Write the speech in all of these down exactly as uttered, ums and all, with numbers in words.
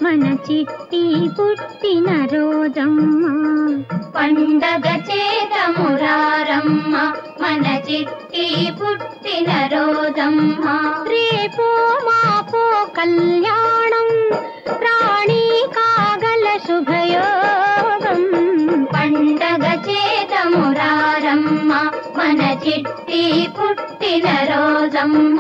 మన చిట్టి పుట్టిన రోజమ్మ పండగ చేతమురారమ్మ మన చిట్టి పుట్టిన రోజమ్మ రేపో మాపో కళ్యాణం రాణి కాగల శుభయోగం పండగ చేతమురారమ్మ మన చిట్టి పుట్టిన రోజమ్మ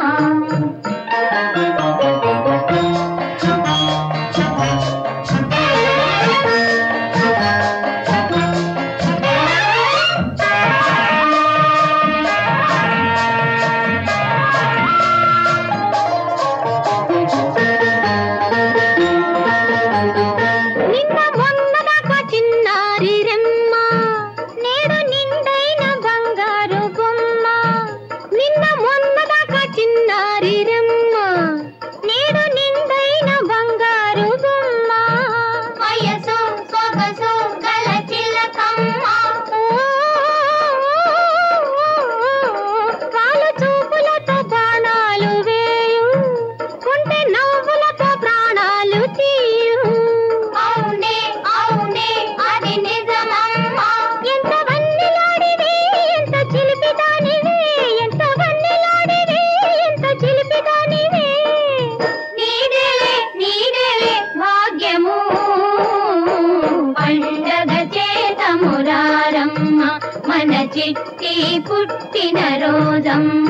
మన చిట్టి పుట్టిన రోజమ్మ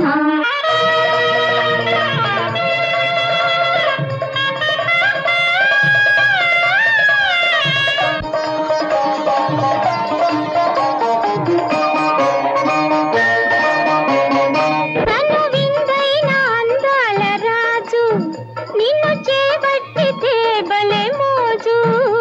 తను విందైన అందాల రాజు నిన్ను చేపట్టితే భలే మోజు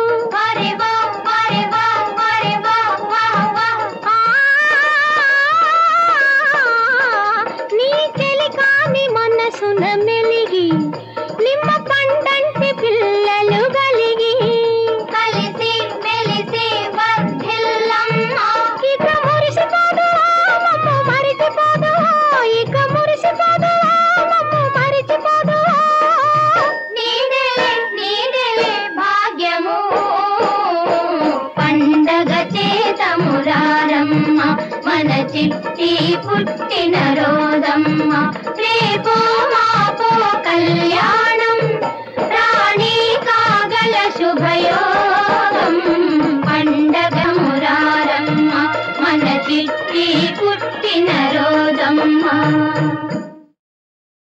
మనసున మెలిగి నిమ్మ పండంటి పిల్లలు గలిగి కలిసి మెలిసి వర్ధిల్లమ్మ ఇక మురిసిపోదు మమ్మ మరిచిపోదు ఇక మురిసిపోదు మమ్మ మరిచిపోదు నీదేలే నీదేలే భాగ్యము పండగ చేతమురారమ్మ మన చిట్టి పుట్టిన రోజమ్మ రేపో మాపో కళ్యాణం రాణి కాగల శుభయోగం పండగ మురారమ్మ మన చిట్టి పుట్టిన రోజమ్మ